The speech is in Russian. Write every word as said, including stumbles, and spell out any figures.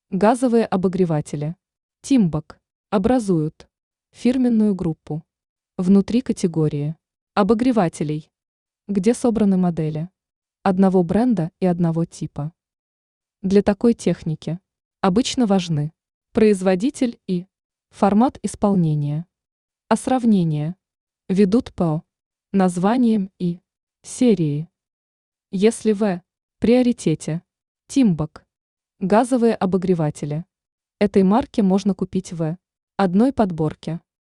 Газовые обогреватели Тимбок образуют фирменную группу внутри категории обогревателей, где собраны модели одного бренда и одного типа. Для такой техники обычно важны производитель и формат исполнения, а сравнение ведут по названиям и серии. Если в приоритете Тимбок газовые обогреватели этой марки можно купить в одной подборке.